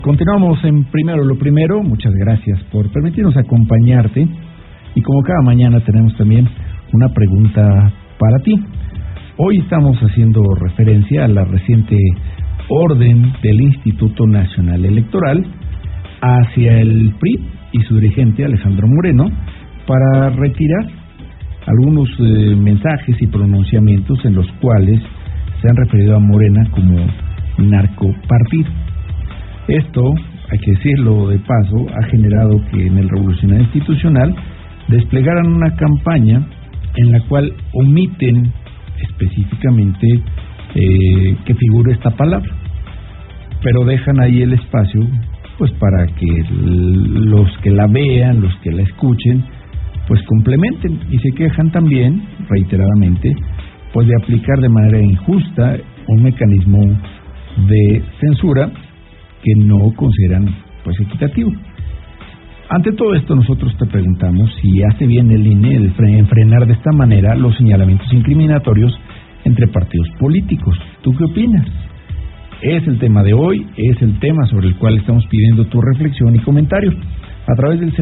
Continuamos en Primero lo Primero. Muchas gracias por permitirnos acompañarte. Y como cada mañana tenemos también una pregunta para ti. Hoy estamos haciendo referencia a la reciente orden del Instituto Nacional Electoral hacia el PRI y su dirigente Alejandro Moreno para retirar algunos mensajes y pronunciamientos en los cuales se han referido a Morena como narcopartido. Esto, hay que decirlo de paso, ha generado que en el Revolucionario Institucional desplegaran una campaña en la cual omiten específicamente que figure esta palabra, pero dejan ahí el espacio pues para que los que la vean, los que la escuchen, pues complementen, y se quejan también reiteradamente pues de aplicar de manera injusta un mecanismo de censura que no consideran pues equitativo. Ante todo esto, nosotros te preguntamos si hace bien el INE en frenar de esta manera los señalamientos incriminatorios entre partidos políticos. ¿Tú qué opinas? Es el tema de hoy, es el tema sobre el cual estamos pidiendo tu reflexión y comentario a través del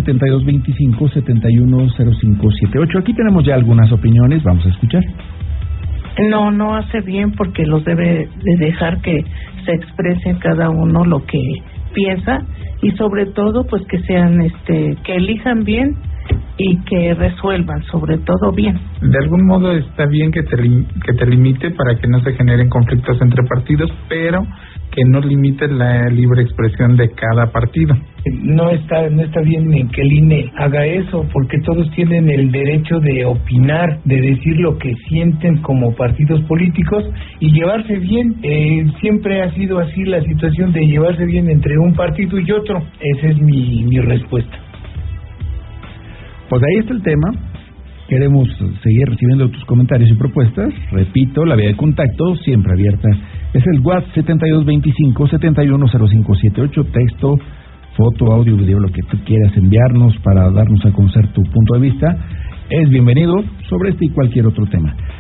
7225-710578. Aquí tenemos ya algunas opiniones, vamos a escuchar. No hace bien, porque los debe de dejar que se expresen cada uno lo que piensa, y sobre todo pues que sean que elijan bien y que resuelvan sobre todo bien. De algún modo está bien que te limite para que no se generen conflictos entre partidos, pero que no limite la libre expresión de cada partido. No está bien en que el INE haga eso, porque todos tienen el derecho de opinar, de decir lo que sienten como partidos políticos y llevarse bien. Siempre ha sido así la situación de llevarse bien entre un partido y otro. Esa es mi respuesta. Pues ahí está el tema. Queremos seguir recibiendo tus comentarios y propuestas. Repito, la vía de contacto siempre abierta es el WhatsApp 7225-710578. Texto, foto, audio, video, lo que tú quieras enviarnos para darnos a conocer tu punto de vista. Es bienvenido sobre este y cualquier otro tema.